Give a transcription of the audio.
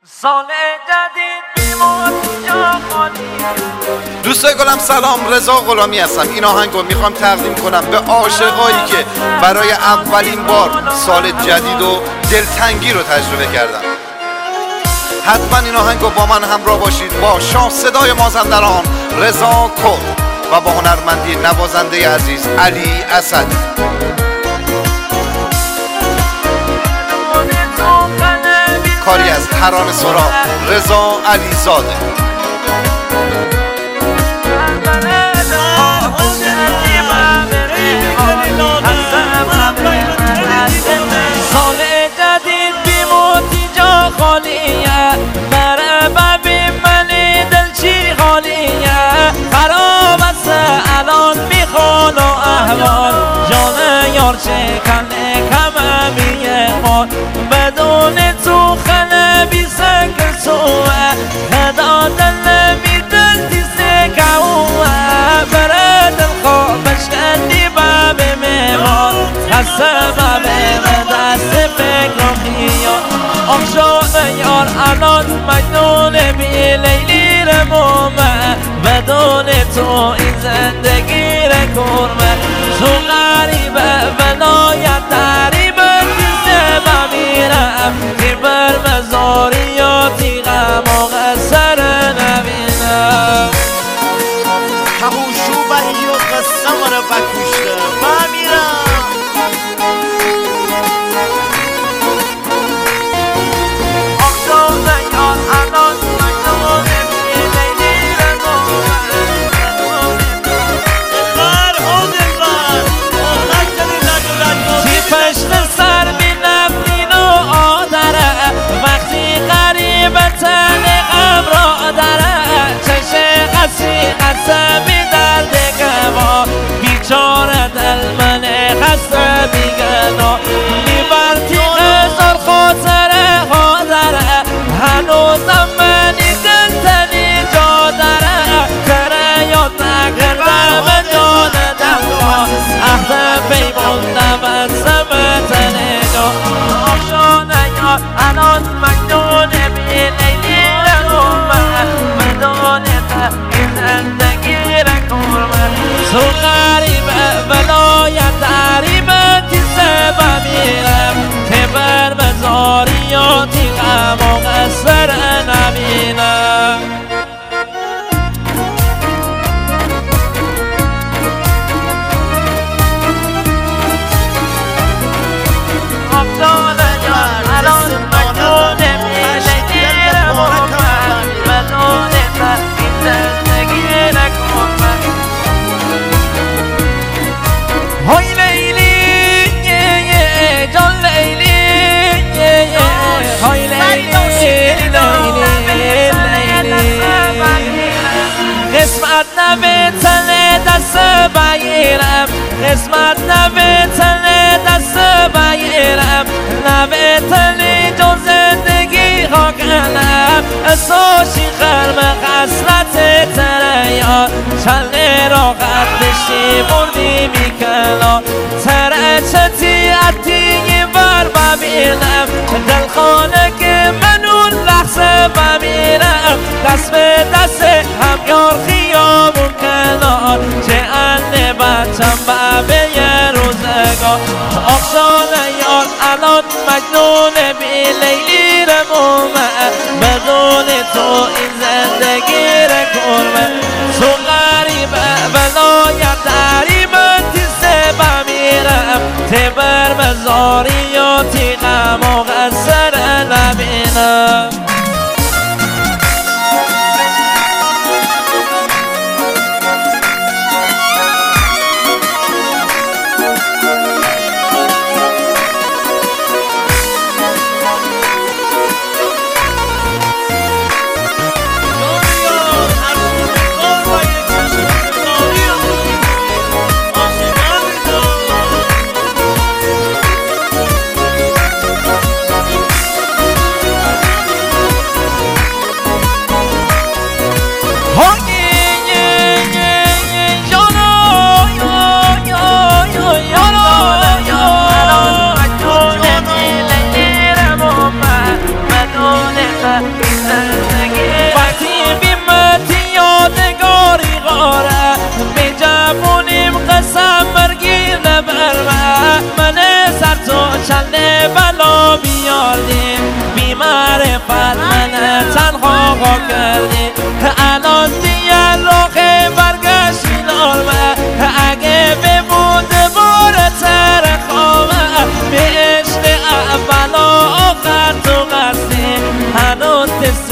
سال جدید بیمون جا خالی. دوستای گلم سلام، رضا غلامی هستم. این آهنگو میخوام تقدیم کنم به عاشقایی که برای اولین بار سال جدید و دلتنگی رو تجربه کردن. حتما این آهنگو با من همراه باشید، با شاه صدای مازندران رضا کرد و با هنرمندی نوازنده عزیز علی اسد. کاری از ترانه سرا رضا علیزاده. سال جدید بیموتی جا خالیه، بره ببین منی دل چی خالیه. خراب است الان میخوان و احوال، جان یار شکنه کمه میخوان. بدون تو خنه بی سکر سوه، خدا دل بی دل دیسته کهوه. بره دل خوابش کندی باب میوان، خسته باب دست فکر و خیال. آخشان یار الان مجنون بی لیلی رمومه، بدون تو این زندگی رکرمه. تو غریبه ولایت دریبه دیسته بمیرم، تی بر مزاریاتی غم و غسر نبینم. کهوشو بایی و قصه مرا بکشته بمیرم. قسمی درد گوا بیچاره دل من خسته بیگنا. میبرتی هزار خاطره ها داره، هنوزم منی دل تنی جا داره. تره یاد نکردم جان دمها، عهد پیموندم از سمت نگاه. آخشان یار الان مجنون بی لیلی رمومه، بدون زندگی رکرمه. تو غریبه ولایت دریبه دیسته بمیرم، که بر مزاریاتی غم و غسر نبینم. آفتان یار الان مجنون بی لیلی رمومه، بدون زندگی رکرمه. های لیلی جان لیلی، های لیلی قسمت نبتنه دست بگیرم، قسمت نبتنه دست بگیرم. نبتنه جز زندگی ها کنم، اساشی خرم خسرت تره یار. چله را قد بشی بردی میکنم، تره چتی عطی بر ببینم. دل خانه که من اون لحظه بمیرم، دست به دست هم یار خیابون کنار. چه انه بچم به یه روزگار. آخشان یار الان مجنون بی لیلی رمومه، بدون تو این زندگی رکرمه. تو غریبه ولایت دریبه دیسته بمیرم، تی بر مزاریاتی غم و غسر نبینم. وقتی بیمتی یادگاری غاره به جوونیم قسم مرگیر نبرمه من سر تو چنده بلا بیاردی بی معرفت من تنها کردی الان دیگه راه برگشتی نارمه اگه بمود باره تر خوامه به عشق اول و آخر تو قصدی هنوز